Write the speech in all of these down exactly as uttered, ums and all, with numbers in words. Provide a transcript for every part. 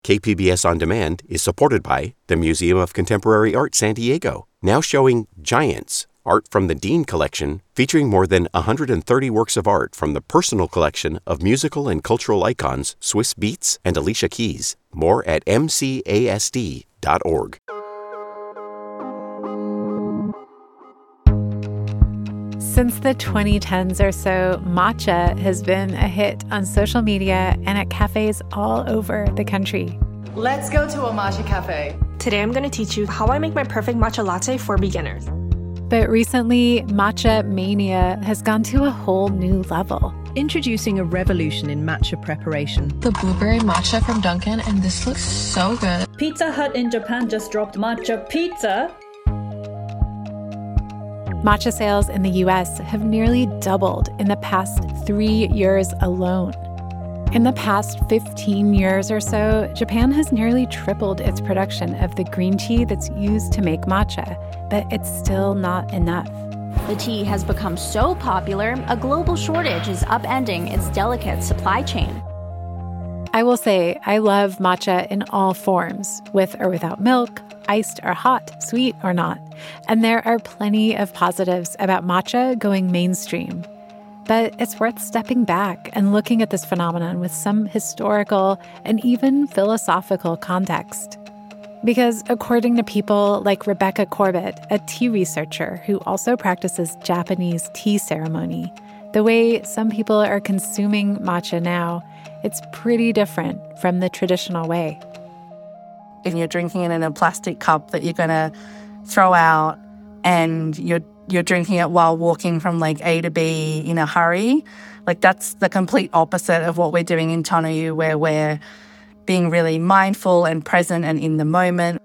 K P B S On Demand is supported by the Museum of Contemporary Art San Diego, now showing Giants, art from the Dean Collection, featuring more than one hundred thirty works of art from the personal collection of musical and cultural icons Swiss Beats and Alicia Keys. More at m c a s d dot org. Since the twenty tens or so, matcha has been a hit on social media and at cafes all over the country. Let's go to a matcha cafe. Today I'm going to teach you how I make my perfect matcha latte for beginners. But recently, matcha mania has gone to a whole new level. Introducing a revolution in matcha preparation. The blueberry matcha from Dunkin', and this looks so good. Pizza Hut in Japan just dropped matcha pizza. Matcha sales in the U S have nearly doubled in the past three years alone. In the past fifteen years or so, Japan has nearly tripled its production of the green tea that's used to make matcha, but it's still not enough. The tea has become so popular, a global shortage is upending its delicate supply chain. I will say I love matcha in all forms, with or without milk, iced or hot, sweet or not. And there are plenty of positives about matcha going mainstream. But it's worth stepping back and looking at this phenomenon with some historical and even philosophical context. Because according to people like Rebecca Corbett, a tea researcher who also practices Japanese tea ceremony, the way some people are consuming matcha now, it's pretty different from the traditional way. If you're drinking it in a plastic cup that you're going to throw out and you're you're drinking it while walking from like A to B in a hurry, like that's the complete opposite of what we're doing in Tanoyu, where we're being really mindful and present and in the moment.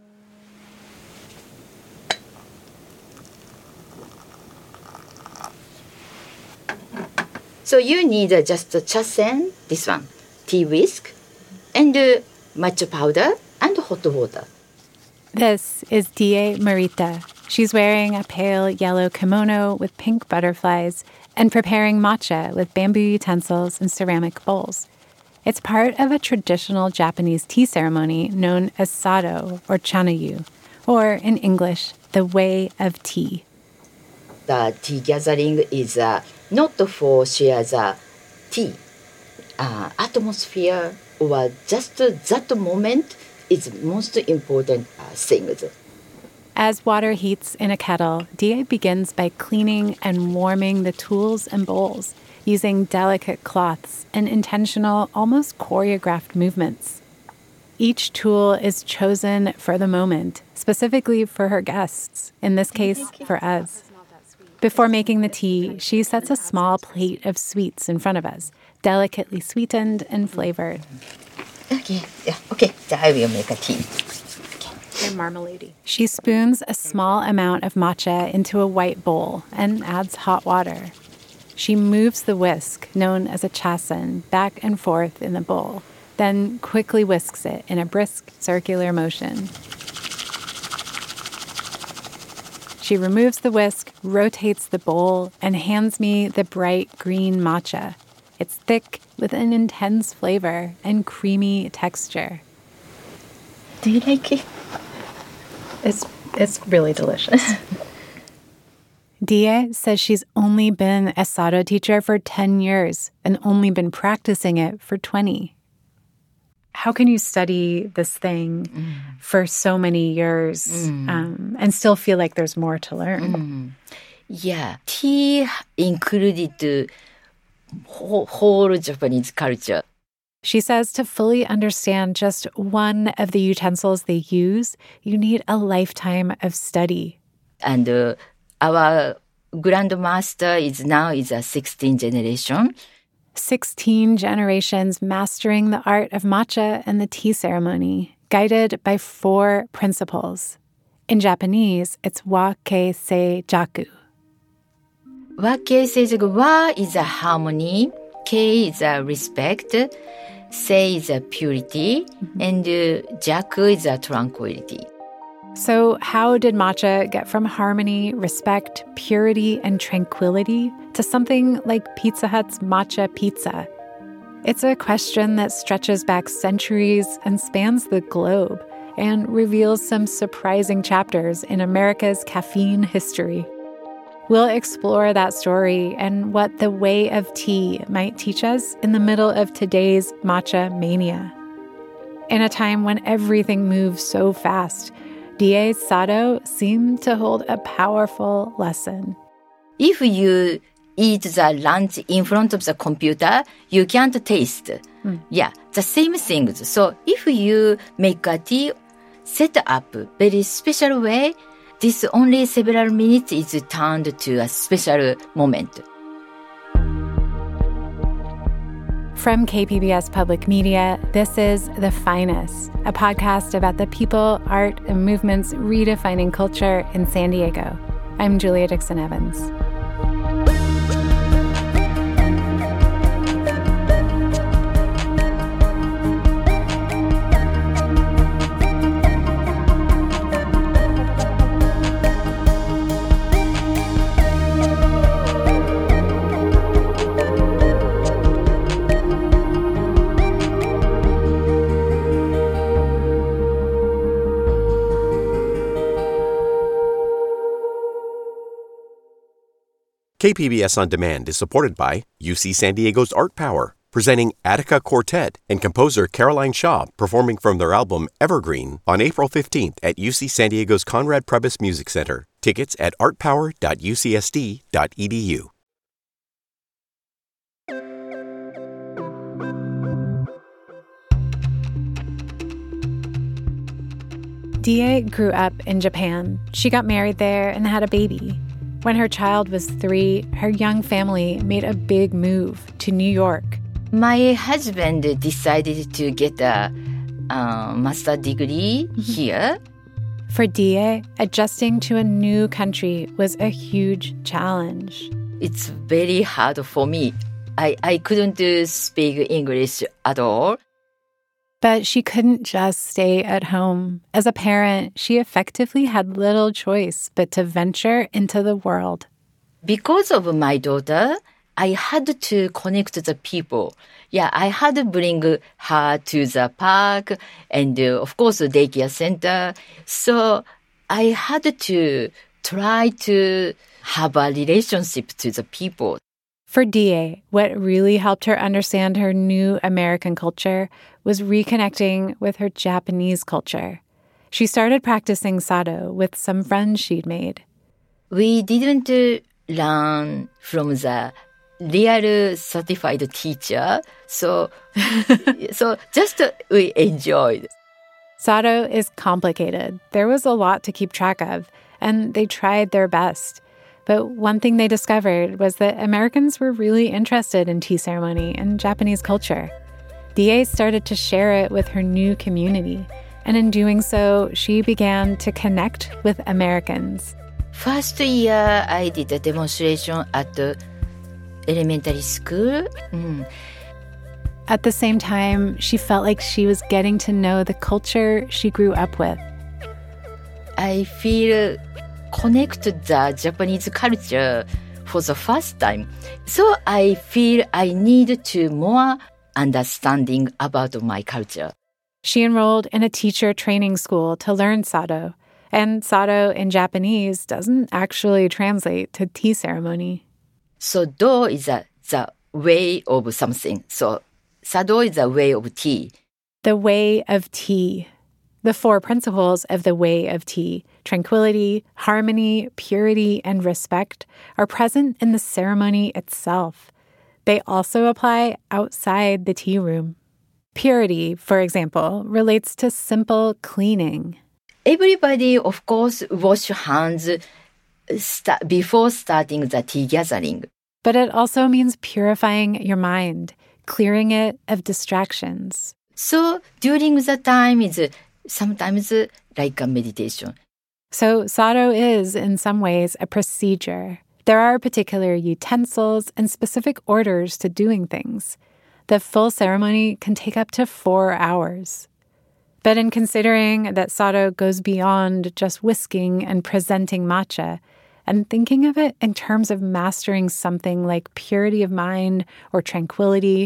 So you need uh, just uh, chasen, this one, tea whisk, and uh, matcha powder and hot water. This is Die Marita. She's wearing a pale yellow kimono with pink butterflies and preparing matcha with bamboo utensils and ceramic bowls. It's part of a traditional Japanese tea ceremony known as sado or chanayu, or in English, the way of tea. The tea gathering is uh, not for share the tea. Uh, atmosphere or just uh, that moment is most important uh, thing. As water heats in a kettle, Die begins by cleaning and warming the tools and bowls, using delicate cloths and intentional, almost choreographed movements. Each tool is chosen for the moment, specifically for her guests, in this case, for us. Before making the tea, she sets a small plate of sweets in front of us, delicately sweetened and flavored. Okay, yeah, okay, so I will make a tea. They're marmalade-y. She spoons a small amount of matcha into a white bowl and adds hot water. She moves the whisk, known as a chasen, back and forth in the bowl, then quickly whisks it in a brisk circular motion. She removes the whisk, rotates the bowl, and hands me the bright green matcha. It's thick with an intense flavor and creamy texture. Do you like it? It's it's really delicious. Die says she's only been a sado teacher for ten years and only been practicing it for twenty. How can you study this thing mm. for so many years mm. um, and still feel like there's more to learn? Mm. Yeah, tea included whole, whole Japanese culture. She says to fully understand just one of the utensils they use, you need a lifetime of study. And uh, our grandmaster is now is a sixteenth generation. sixteen generations mastering the art of matcha and the tea ceremony, guided by four principles. In Japanese, it's wa-ke-sei jaku. Wa-ke-sei jaku, wa is a harmony, ke is a respect, sei is a purity, mm-hmm. and uh, jaku is a tranquility. So how did matcha get from harmony, respect, purity, and tranquility to something like Pizza Hut's matcha pizza? It's a question that stretches back centuries and spans the globe and reveals some surprising chapters in America's caffeine history. We'll explore that story and what the way of tea might teach us in the middle of today's matcha mania. In a time when everything moves so fast, D A Sato seemed to hold a powerful lesson. If you eat the lunch in front of the computer, you can't taste. Mm. Yeah, the same things. So if you make a tea, set up very special way, this only several minutes is turned to a special moment. From K P B S Public Media, this is The Finest, a podcast about the people, art, and movements redefining culture in San Diego. I'm Julia Dixon-Evans. K P B S On Demand is supported by U C San Diego's Art Power, presenting Attica Quartet and composer Caroline Shaw performing from their album Evergreen on April fifteenth at U C San Diego's Conrad Prebys Music Center. Tickets at art power dot u c s d dot e d u. D A grew up in Japan. She got married there and had a baby. When her child was three, her young family made a big move to New York. My husband decided to get a uh, master's degree mm-hmm. here. For D A, adjusting to a new country was a huge challenge. It's very hard for me. I, I couldn't speak English at all. But she couldn't just stay at home. As a parent, she effectively had little choice but to venture into the world. Because of my daughter, I had to connect to the people. Yeah, I had to bring her to the park and, uh, of course, the daycare center. So I had to try to have a relationship to the people. For D A, what really helped her understand her new American culture was reconnecting with her Japanese culture. She started practicing Sado with some friends she'd made. We didn't learn from the real certified teacher, so so just we enjoyed. Sado is complicated. There was a lot to keep track of, and they tried their best. But one thing they discovered was that Americans were really interested in tea ceremony and Japanese culture. D A started to share it with her new community, and in doing so, she began to connect with Americans. First year, I did a demonstration at the elementary school. Mm. At the same time, she felt like she was getting to know the culture she grew up with. I feel connected the Japanese culture for the first time. So I feel I need to more understanding about my culture. She enrolled in a teacher training school to learn Sado, and Sado in Japanese doesn't actually translate to tea ceremony. So Do is a, the way of something. So Sado is a way of tea. The way of tea. The four principles of the way of tea, tranquility, harmony, purity, and respect, are present in the ceremony itself. They also apply outside the tea room. Purity, for example, relates to simple cleaning. Everybody, of course, wash hands st- before starting the tea gathering. But it also means purifying your mind, clearing it of distractions. So during the time is sometimes like a meditation. So Sado is, in some ways, a procedure. There are particular utensils and specific orders to doing things. The full ceremony can take up to four hours. But in considering that Sado goes beyond just whisking and presenting matcha, and thinking of it in terms of mastering something like purity of mind or tranquility,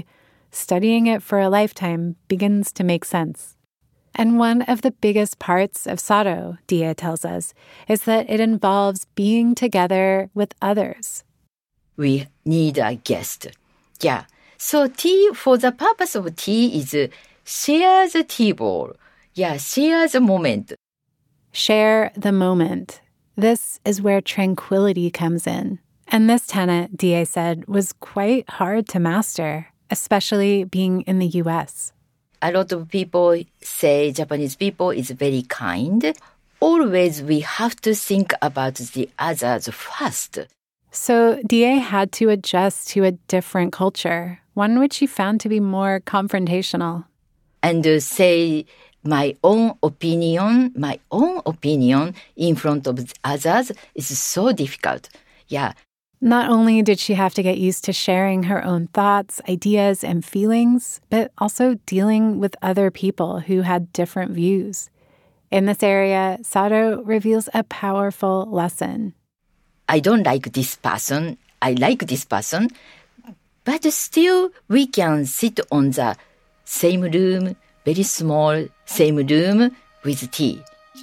studying it for a lifetime begins to make sense. And one of the biggest parts of Sado, Die tells us, is that it involves being together with others. We need a guest. Yeah. So tea, for the purpose of tea, is share the tea bowl. Yeah, share the moment. Share the moment. This is where tranquility comes in. And this tenet, Die said, was quite hard to master, especially being in the U S. A lot of people say Japanese people is very kind. Always we have to think about the others first. So Die had to adjust to a different culture, one which he found to be more confrontational. And uh, say my own opinion, my own opinion in front of the others is so difficult. Yeah. Not only did she have to get used to sharing her own thoughts, ideas, and feelings, but also dealing with other people who had different views. In this area, Sado reveals a powerful lesson. I don't like this person. I like this person. But still, we can sit on the same room, very small, same room with tea.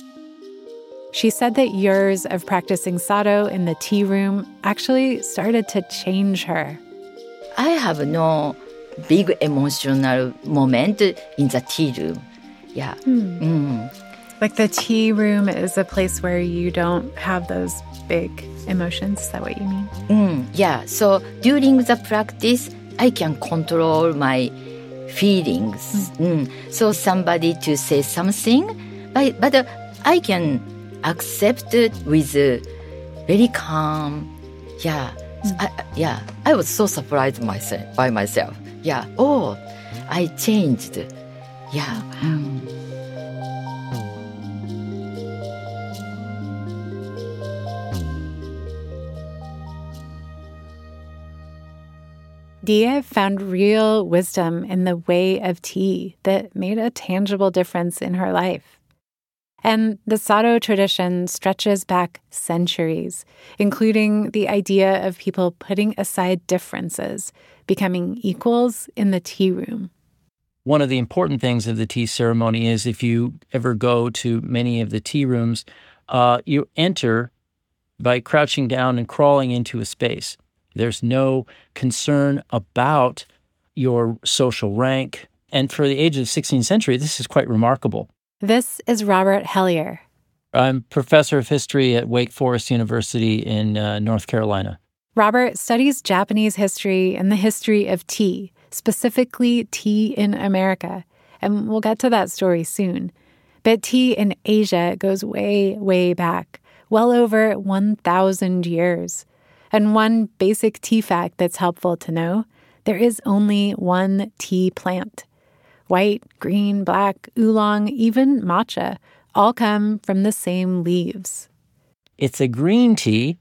She said that years of practicing Sado in the tea room actually started to change her. I have no big emotional moment in the tea room. Yeah. Hmm. Mm. Like the tea room is a place where you don't have those big emotions. Is that what you mean? Mm, yeah. So during the practice, I can control my feelings. Mm. Mm. So somebody to say something, but, but uh, I can accept it with uh, very calm. Yeah. Mm. I, yeah. I was so surprised myself by myself. Yeah. Oh, I changed. Yeah. Oh, wow. Mm. Die found real wisdom in the way of tea that made a tangible difference in her life. And the Sado tradition stretches back centuries, including the idea of people putting aside differences, becoming equals in the tea room. One of the important things of the tea ceremony is if you ever go to many of the tea rooms, uh, you enter by crouching down and crawling into a space. There's no concern about your social rank. And for the age of the sixteenth century, this is quite remarkable. This is Robert Hellier. I'm professor of history at Wake Forest University in uh, North Carolina. Robert studies Japanese history and the history of tea, specifically tea in America. And we'll get to that story soon. But tea in Asia goes way, way back, well over one thousand years. And one basic tea fact that's helpful to know, there is only one tea plant. White, green, black, oolong, even matcha, all come from the same leaves. It's a green tea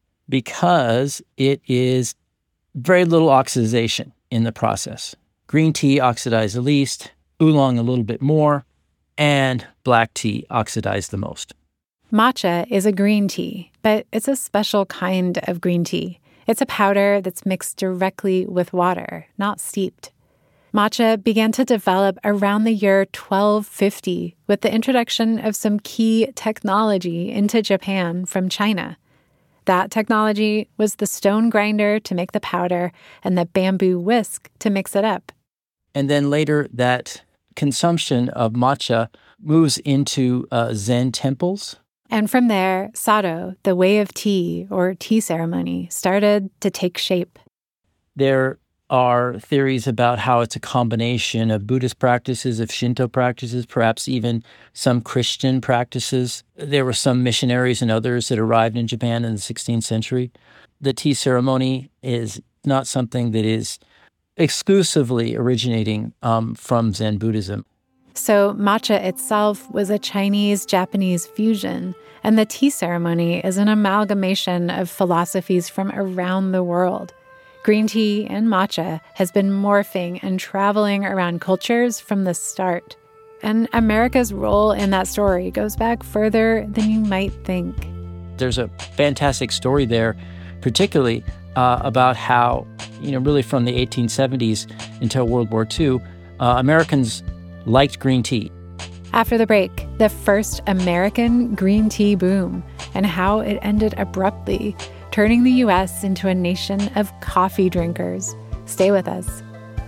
because it is very little oxidation in the process. Green tea oxidized the least, oolong a little bit more, and black tea oxidized the most. Matcha is a green tea, but it's a special kind of green tea. It's a powder that's mixed directly with water, not steeped. Matcha began to develop around the year twelve fifty with the introduction of some key technology into Japan from China. That technology was the stone grinder to make the powder and the bamboo whisk to mix it up. And then later, that consumption of matcha moves into uh, Zen temples. And from there, Sado, the way of tea or tea ceremony, started to take shape. There are theories about how it's a combination of Buddhist practices, of Shinto practices, perhaps even some Christian practices. There were some missionaries and others that arrived in Japan in the sixteenth century. The tea ceremony is not something that is exclusively originating um, from Zen Buddhism. So matcha itself was a Chinese-Japanese fusion, and the tea ceremony is an amalgamation of philosophies from around the world. Green tea and matcha has been morphing and traveling around cultures from the start. And America's role in that story goes back further than you might think. There's a fantastic story there, particularly uh, about how, you know, really from the eighteen seventies until World War Two, uh, Americans liked green tea. After the break, the first American green tea boom and how it ended abruptly, turning the U S into a nation of coffee drinkers. Stay with us.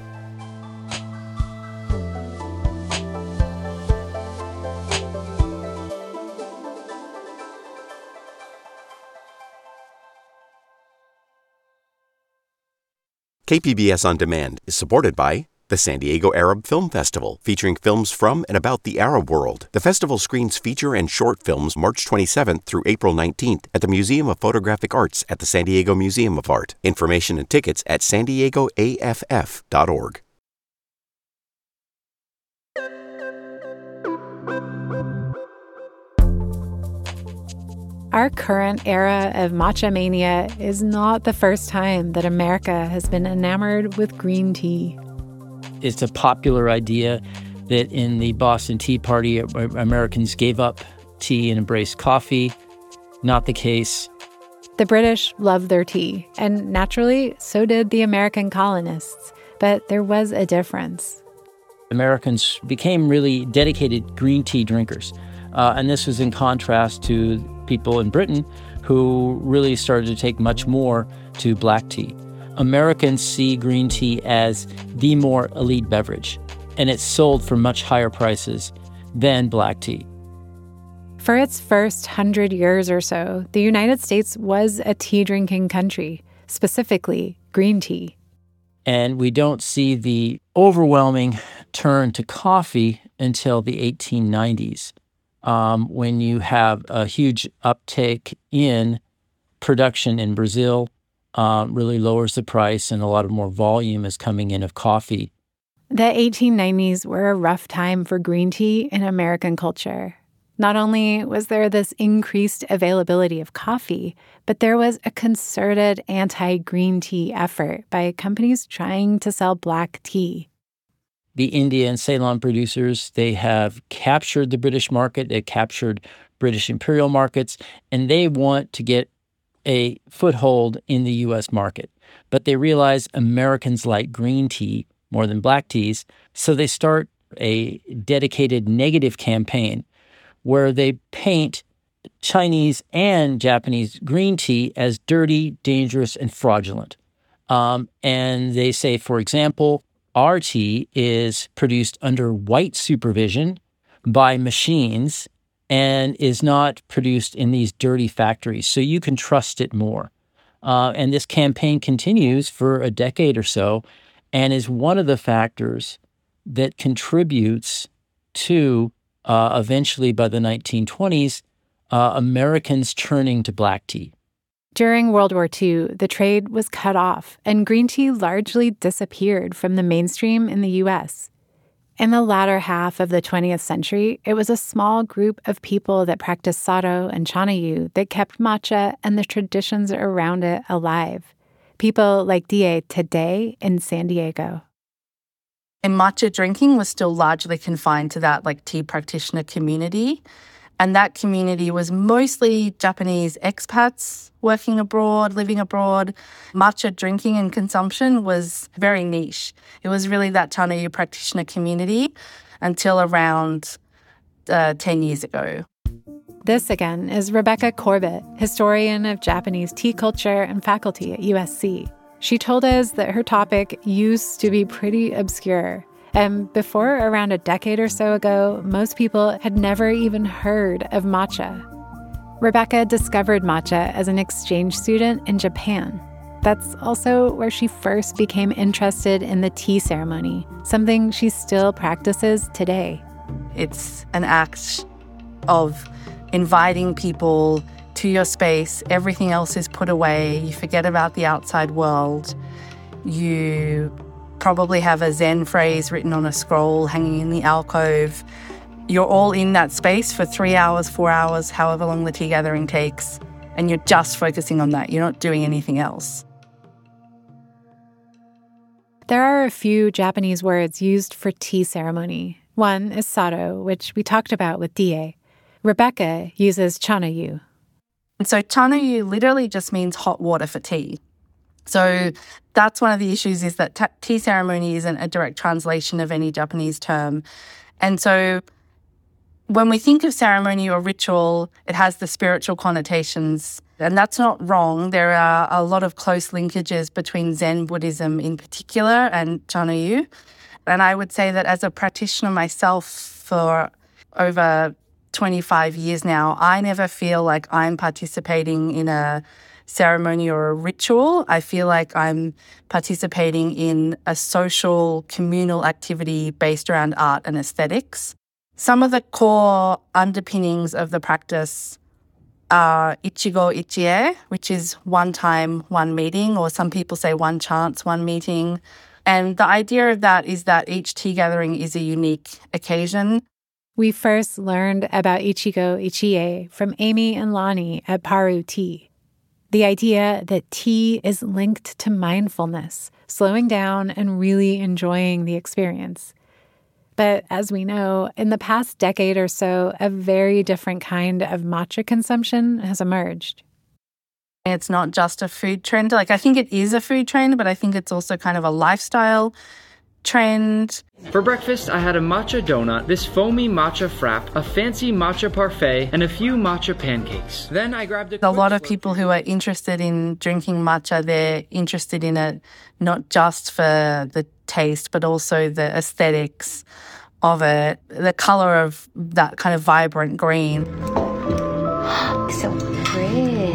K P B S On Demand is supported by the San Diego Arab Film Festival, featuring films from and about the Arab world. The festival screens feature and short films March twenty-seventh through April nineteenth at the Museum of Photographic Arts at the San Diego Museum of Art. Information and tickets at san diego a f f dot org. Our current era of matcha mania is not the first time that America has been enamored with green tea. It's a popular idea that in the Boston Tea Party, Americans gave up tea and embraced coffee. Not the case. The British loved their tea, and naturally, so did the American colonists. But there was a difference. Americans became really dedicated green tea drinkers. Uh, and this was in contrast to people in Britain who really started to take much more to black tea. Americans see green tea as the more elite beverage, and it's sold for much higher prices than black tea. For its first hundred years or so, the United States was a tea-drinking country, specifically green tea. And we don't see the overwhelming turn to coffee until the eighteen nineties, um, when you have a huge uptake in production in Brazil. Uh, really lowers the price, and a lot of more volume is coming in of coffee. The eighteen nineties were a rough time for green tea in American culture. Not only was there this increased availability of coffee, but there was a concerted anti-green tea effort by companies trying to sell black tea. The India and Ceylon producers, they have captured the British market, they captured British imperial markets, and they want to get a foothold in the U S market. But they realize Americans like green tea more than black teas, so they start a dedicated negative campaign where they paint Chinese and Japanese green tea as dirty, dangerous, and fraudulent. Um, and they say, for example, our tea is produced under white supervision by machines and is not produced in these dirty factories, so you can trust it more. Uh, and this campaign continues for a decade or so and is one of the factors that contributes to, uh, eventually by the nineteen twenties, uh, Americans turning to black tea. During World War Two, the trade was cut off, and green tea largely disappeared from the mainstream in the U S. In the latter half of the twentieth century, it was a small group of people that practiced sado and chanayu that kept matcha and the traditions around it alive. People like D A today in San Diego. And matcha drinking was still largely confined to that like tea practitioner community. And that community was mostly Japanese expats working abroad, living abroad. Matcha drinking and consumption was very niche. It was really that chanayu practitioner community until around uh, ten years ago. This, again, is Rebecca Corbett, historian of Japanese tea culture and faculty at U S C. She told us that her topic used to be pretty obscure. And before around a decade or so ago, most people had never even heard of matcha. Rebecca discovered matcha as an exchange student in Japan. That's also where she first became interested in the tea ceremony, something she still practices today. It's an act of inviting people to your space. Everything else is put away. You forget about the outside world. You probably have a Zen phrase written on a scroll hanging in the alcove. You're all in that space for three hours, four hours, however long the tea gathering takes, and you're just focusing on that. You're not doing anything else. There are a few Japanese words used for tea ceremony. One is sado, which we talked about with D A. Rebecca uses chanayu. And so chanayu literally just means hot water for tea. So that's one of the issues, is that t- tea ceremony isn't a direct translation of any Japanese term. And so when we think of ceremony or ritual, it has the spiritual connotations, and that's not wrong. There are a lot of close linkages between Zen Buddhism in particular and Chanoyu. And I would say that as a practitioner myself for over twenty-five years now, I never feel like I'm participating in a ceremony or a ritual. I feel like I'm participating in a social, communal activity based around art and aesthetics. Some of the core underpinnings of the practice are ichigo ichie, which is one time, one meeting, or some people say one chance, one meeting. And the idea of that is that each tea gathering is a unique occasion. We first learned about Ichigo Ichie from Amy and Lonnie at Paru Tea. The idea that tea is linked to mindfulness, slowing down and really enjoying the experience. But as we know, in the past decade or so, a very different kind of matcha consumption has emerged. It's not just a food trend. Like, I think it is a food trend, but I think it's also kind of a lifestyle trend. For breakfast, I had a matcha donut, this foamy matcha frap, a fancy matcha parfait, and a few matcha pancakes. Then I grabbed a A lot of people who are interested in drinking matcha, they're interested in it not just for the taste, but also the aesthetics of it, the color of that kind of vibrant green. So pretty.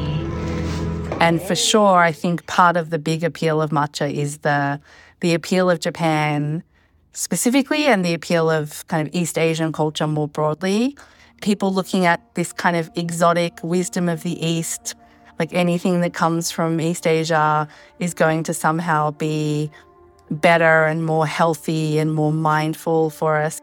And for sure, I think part of the big appeal of matcha is the the appeal of Japan specifically and the appeal of kind of East Asian culture more broadly. People looking at this kind of exotic wisdom of the East, like anything that comes from East Asia is going to somehow be better and more healthy and more mindful for us.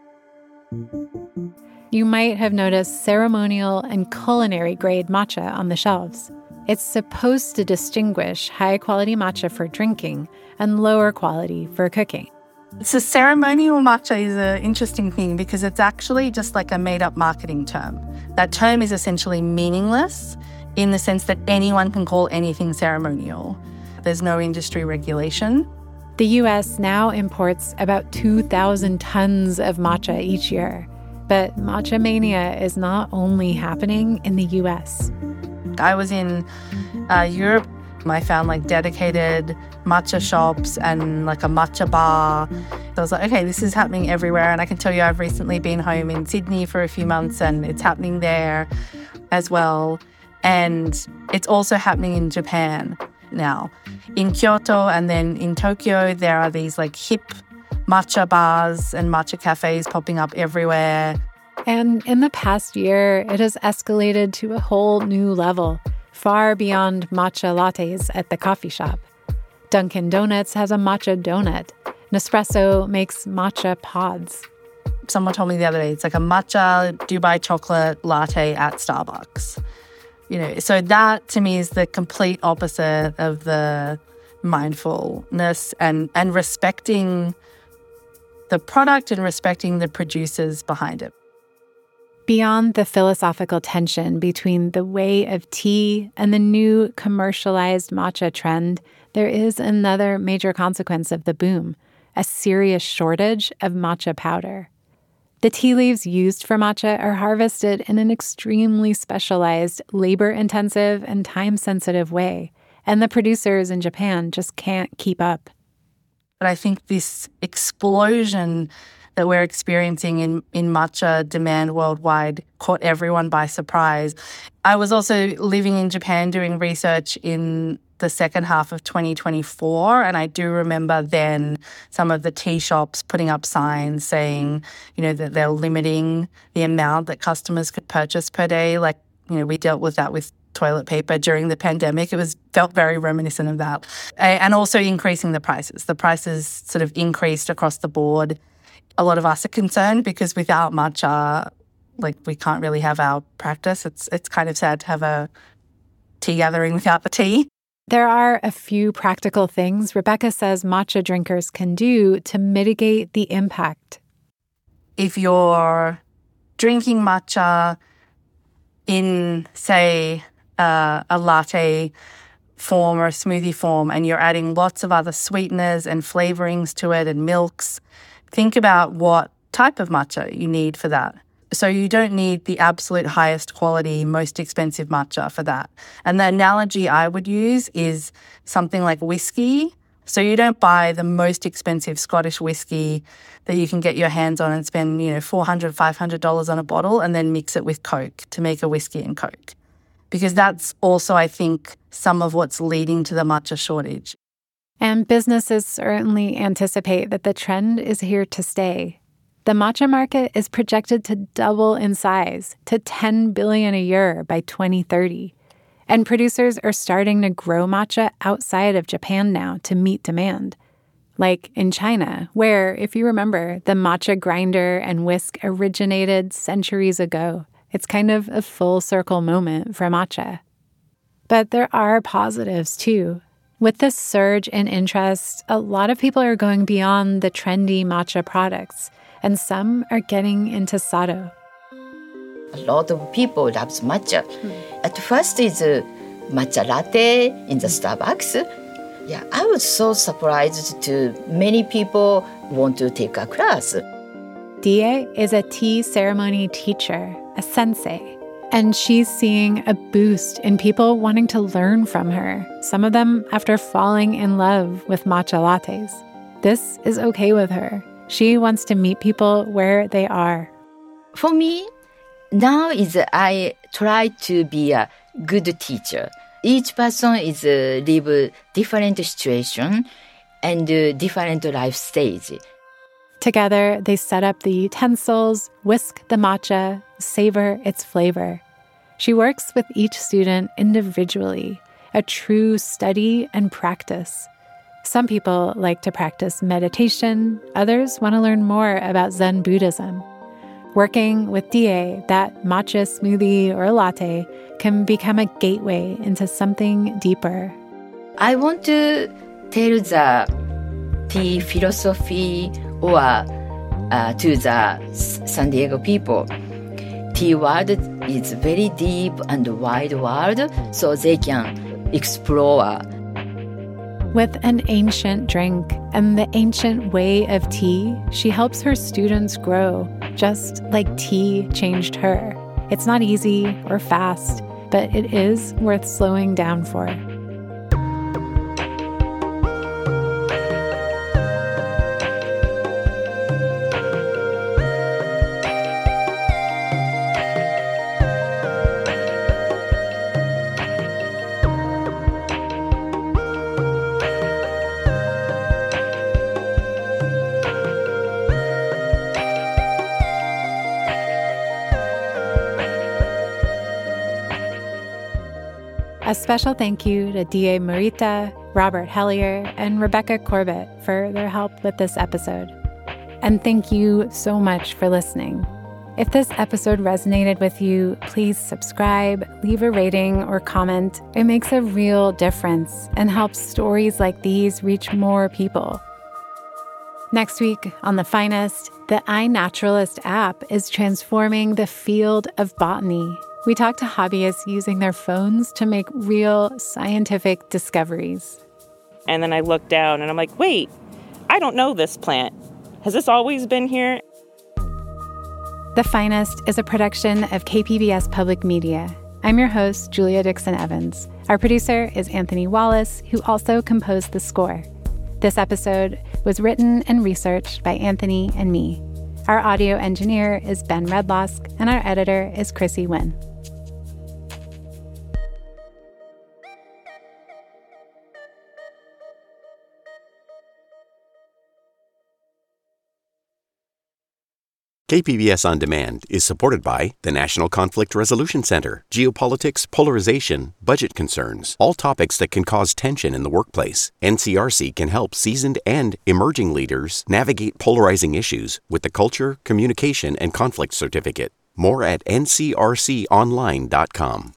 You might have noticed ceremonial and culinary grade matcha on the shelves. It's supposed to distinguish high-quality matcha for drinking and lower quality for cooking. So ceremonial matcha is an interesting thing because it's actually just like a made-up marketing term. That term is essentially meaningless in the sense that anyone can call anything ceremonial. There's no industry regulation. The U S now imports about two thousand tons of matcha each year. But matcha mania is not only happening in the U S. I was in uh, Europe. I found like dedicated matcha shops and like a matcha bar. So I was like, okay, this is happening everywhere. And I can tell you I've recently been home in Sydney for a few months and it's happening there as well. And it's also happening in Japan now. In Kyoto and then in Tokyo, there are these like hip matcha bars and matcha cafes popping up everywhere. And in the past year, it has escalated to a whole new level, far beyond matcha lattes at the coffee shop. Dunkin' Donuts has a matcha donut. Nespresso makes matcha pods. Someone told me the other day, it's like a matcha Dubai chocolate latte at Starbucks. You know, so that to me is the complete opposite of the mindfulness and, and respecting the product and respecting the producers behind it. Beyond the philosophical tension between the way of tea and the new commercialized matcha trend, there is another major consequence of the boom, a serious shortage of matcha powder. The tea leaves used for matcha are harvested in an extremely specialized, labor-intensive, and time-sensitive way, and the producers in Japan just can't keep up. But I think this explosion that we're experiencing in, in matcha demand worldwide caught everyone by surprise. I was also living in Japan doing research in the second half of twenty twenty-four, and I do remember then some of the tea shops putting up signs saying, you know, that they're limiting the amount that customers could purchase per day. Like, you know, we dealt with that with toilet paper during the pandemic. It was felt very reminiscent of that. And also increasing the prices. The prices sort of increased across the board. A lot of us are concerned because without matcha, like, we can't really have our practice. It's it's kind of sad to have a tea gathering without the tea. There are a few practical things Rebecca says matcha drinkers can do to mitigate the impact. If you're drinking matcha in, say, uh, a latte form or a smoothie form and you're adding lots of other sweeteners and flavorings to it and milks, think about what type of matcha you need for that. So you don't need the absolute highest quality, most expensive matcha for that. And the analogy I would use is something like whiskey. So you don't buy the most expensive Scottish whiskey that you can get your hands on and spend, you know, four hundred dollars, five hundred dollars on a bottle and then mix it with Coke to make a whiskey and Coke. Because that's also, I think, some of what's leading to the matcha shortage. And businesses certainly anticipate that the trend is here to stay. The matcha market is projected to double in size to ten billion dollars a year by twenty thirty. And producers are starting to grow matcha outside of Japan now to meet demand. Like in China, where, if you remember, the matcha grinder and whisk originated centuries ago. It's kind of a full circle moment for matcha. But there are positives too. With this surge in interest, a lot of people are going beyond the trendy matcha products, and some are getting into sado. A lot of people love matcha. Mm. At first is uh, matcha latte in the Starbucks. Yeah, I was so surprised to many people want to take a class. Die is a tea ceremony teacher, a sensei, and she's seeing a boost in people wanting to learn from her, some of them after falling in love with matcha lattes. This is okay with her. She wants to meet people where they are. For me, now is I try to be a good teacher. Each person is uh, live a different situation and uh, different life stage. Together, they set up the utensils, whisk the matcha, savor its flavor. She works with each student individually, a true study and practice. Some people like to practice meditation. Others want to learn more about Zen Buddhism. Working with Die, that matcha smoothie or latte can become a gateway into something deeper. I want to tell the tea philosophy or uh, to the San Diego people. Tea world is very deep and wide world, so they can explore. With an ancient drink and the ancient way of tea, she helps her students grow, just like tea changed her. It's not easy or fast, but it is worth slowing down for. A special thank you to Die Morita, Robert Hellier, and Rebecca Corbett for their help with this episode. And thank you so much for listening. If this episode resonated with you, please subscribe, leave a rating or comment. It makes a real difference and helps stories like these reach more people. Next week on The Finest, the iNaturalist app is transforming the field of botany. We talk to hobbyists using their phones to make real scientific discoveries. And then I look down and I'm like, wait, I don't know this plant. Has this always been here? The Finest is a production of K P B S Public Media. I'm your host, Julia Dixon Evans. Our producer is Anthony Wallace, who also composed the score. This episode was written and researched by Anthony and me. Our audio engineer is Ben Redlosk, and our editor is Chrissy Wynn. K P B S On Demand is supported by the National Conflict Resolution Center, geopolitics, polarization, budget concerns, all topics that can cause tension in the workplace. N C R C can help seasoned and emerging leaders navigate polarizing issues with the Culture, Communication, and Conflict Certificate. More at N C R C online dot com.